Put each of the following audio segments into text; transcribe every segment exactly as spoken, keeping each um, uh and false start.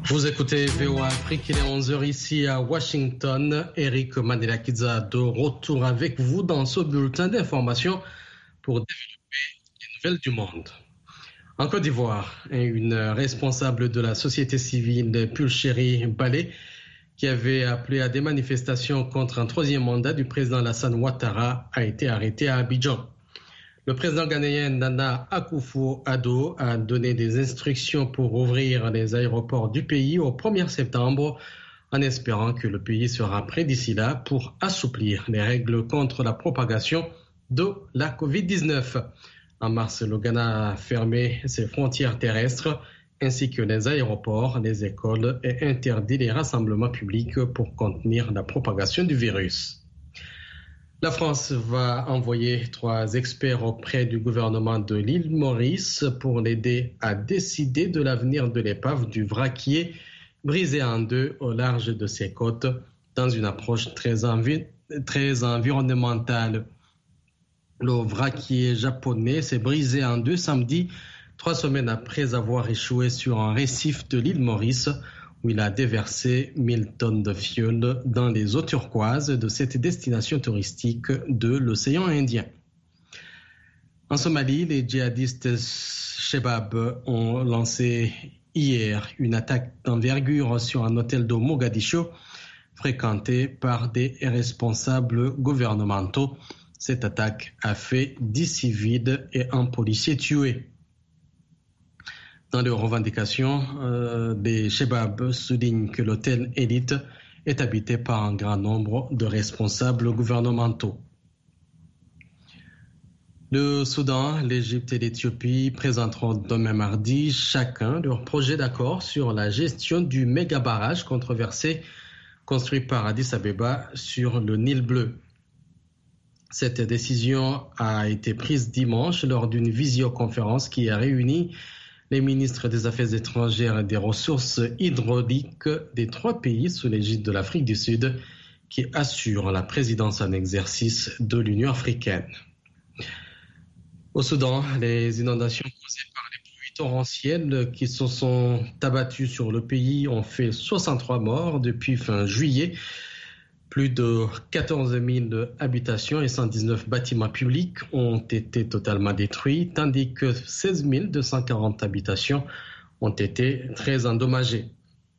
Vous écoutez V O A Afrique, il est onze heures ici à Washington. Eric Mandela-Kidza de retour avec vous dans ce bulletin d'information pour développer les nouvelles du monde. En Côte d'Ivoire, une responsable de la société civile, Pulchérie Balé, qui avait appelé à des manifestations contre un troisième mandat du président Alassane Ouattara, a été arrêtée à Abidjan. Le président ghanéen Nana Akufo-Addo a donné des instructions pour ouvrir les aéroports du pays au premier septembre, en espérant que le pays sera prêt d'ici là pour assouplir les règles contre la propagation de la covid dix-neuf. En mars, le Ghana a fermé ses frontières terrestres ainsi que les aéroports, les écoles et interdit les rassemblements publics pour contenir la propagation du virus. La France va envoyer trois experts auprès du gouvernement de l'île Maurice pour l'aider à décider de l'avenir de l'épave du vraquier brisé en deux au large de ses côtes dans une approche très, envi- très environnementale. Le vraquier japonais s'est brisé en deux samedi, trois semaines après avoir échoué sur un récif de l'île Maurice, où il a déversé mille tonnes de fioul dans les eaux turquoises de cette destination touristique de l'océan Indien. En Somalie, les djihadistes Shebab ont lancé hier une attaque d'envergure sur un hôtel de Mogadiscio fréquenté par des responsables gouvernementaux. Cette attaque a fait dix civils et un policier tués. Dans leurs revendications, euh, les Shebab soulignent que l'hôtel Élite est habité par un grand nombre de responsables gouvernementaux. Le Soudan, l'Égypte et l'Éthiopie présenteront demain mardi chacun leur projet d'accord sur la gestion du méga barrage controversé construit par Addis Abeba sur le Nil bleu. Cette décision a été prise dimanche lors d'une visioconférence qui a réuni les ministres des Affaires étrangères et des ressources hydrauliques des trois pays sous l'égide de l'Afrique du Sud qui assurent la présidence en exercice de l'Union africaine. Au Soudan, les inondations causées par les pluies torrentielles qui se sont abattues sur le pays ont fait soixante-trois morts depuis fin juillet. Plus de quatorze mille habitations et cent dix-neuf bâtiments publics ont été totalement détruits, tandis que seize mille deux cent quarante habitations ont été très endommagées.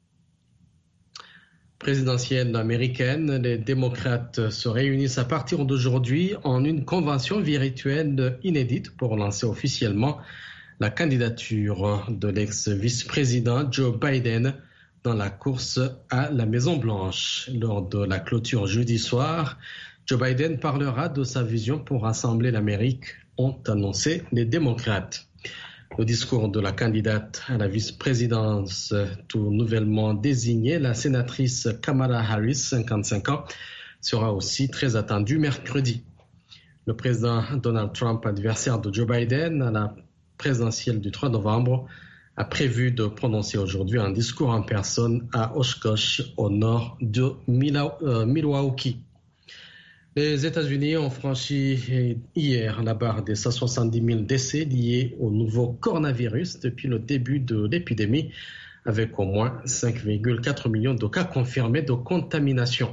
Présidentielle américaine, les démocrates se réunissent à partir d'aujourd'hui en une convention virtuelle inédite pour lancer officiellement la candidature de l'ex-vice-président Joe Biden dans la course à la Maison-Blanche. Lors de la clôture jeudi soir, Joe Biden parlera de sa vision pour rassembler l'Amérique, ont annoncé les démocrates. Le discours de la candidate à la vice-présidence, tout nouvellement désignée, la sénatrice Kamala Harris, cinquante-cinq ans, sera aussi très attendu mercredi. Le président Donald Trump, adversaire de Joe Biden à la présidentielle du trois novembre, a prévu de prononcer aujourd'hui un discours en personne à Oshkosh, au nord de Milwaukee. Les États-Unis ont franchi hier la barre des cent soixante-dix mille décès liés au nouveau coronavirus depuis le début de l'épidémie, avec au moins cinq virgule quatre millions de cas confirmés de contamination.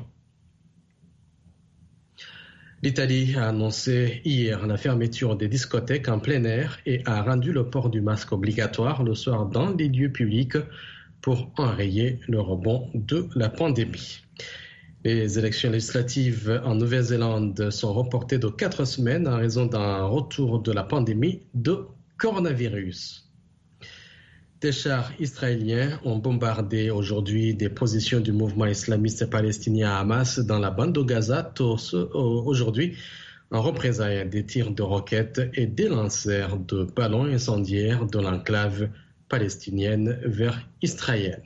L'Italie a annoncé hier la fermeture des discothèques en plein air et a rendu le port du masque obligatoire le soir dans les lieux publics pour enrayer le rebond de la pandémie. Les élections législatives en Nouvelle-Zélande sont reportées de quatre semaines en raison d'un retour de la pandémie de coronavirus. Des chars israéliens ont bombardé aujourd'hui des positions du mouvement islamiste palestinien Hamas dans la bande de Gaza aujourd'hui en représailles des tirs de roquettes et des lancers de ballons incendiaires de l'enclave palestinienne vers Israël.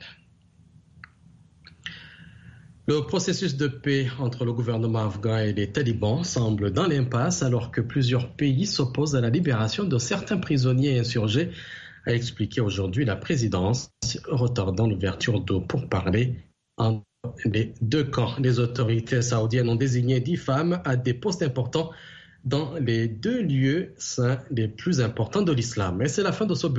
Le processus de paix entre le gouvernement afghan et les talibans semble dans l'impasse alors que plusieurs pays s'opposent à la libération de certains prisonniers insurgés, a expliqué aujourd'hui la présidence, retardant l'ouverture de pourparlers entre les deux camps. Les autorités saoudiennes ont désigné dix femmes à des postes importants dans les deux lieux saints les plus importants de l'islam. Et c'est la fin de ce